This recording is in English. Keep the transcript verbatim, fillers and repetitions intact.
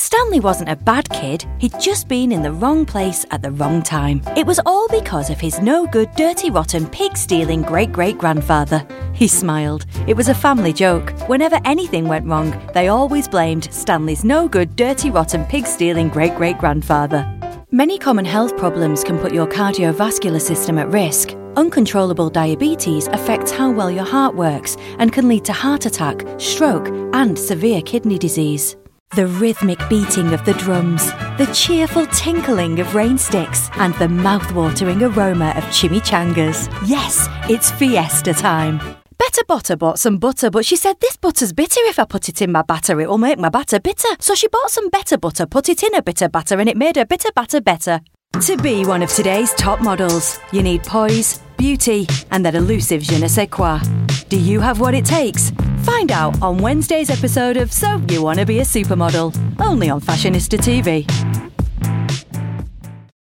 Stanley wasn't a bad kid, he'd just been in the wrong place at the wrong time. It was all because of his no-good, dirty, rotten, pig-stealing great-great-grandfather. He smiled. It was a family joke. Whenever anything went wrong, they always blamed Stanley's no-good, dirty, rotten, pig-stealing great-great-grandfather. Many common health problems can put your cardiovascular system at risk. Uncontrollable diabetes affects how well your heart works and can lead to heart attack, stroke, and severe kidney disease. The rhythmic beating of the drums, the cheerful tinkling of rain sticks, and the mouth-watering aroma of chimichangas. Yes, it's fiesta time. Better Butter bought some butter, but she said this butter's bitter. If I put it in my batter, it will make my batter bitter. So she bought some Better Butter, put it in a bitter batter, and it made her bitter batter better. To be one of today's top models, you need poise, beauty, and that elusive je ne sais quoi. Do you have what it takes? Find out on Wednesday's episode of So You Wanna Be a Supermodel, only on Fashionista T V.